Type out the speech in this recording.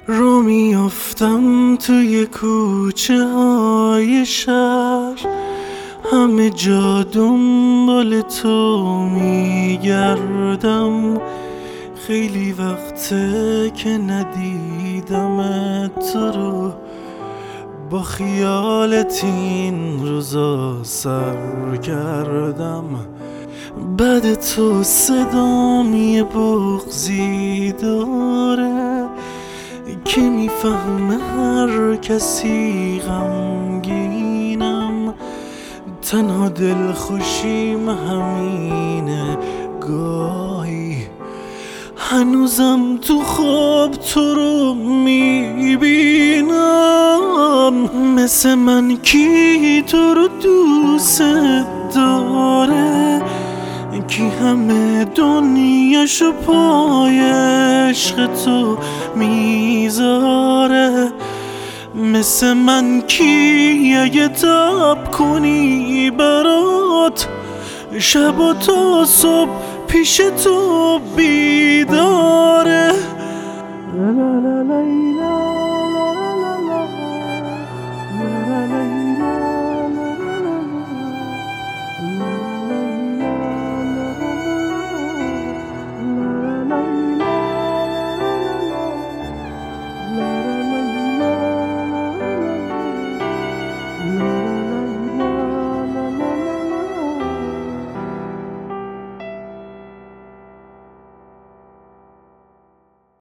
رو میافتم توی کوچه های شهر، همه جا دنبال تو میگردم. خیلی وقته که ندیدمت تو رو، با خیالت این روزا سر کردم. بعد تو صدام یه بغضی داره که میفهمه هر کسی غمگینم. تنها دلخوشیم همینه، گاهی هنوزم تو خواب تو رو میبینم. مثل من کی تو رو دوست داره، کی همه دنیاشو پای عشق تو میذاره. مثل من کی اگه تب کنی برات، شب و تا صبح پیش تو بیداره.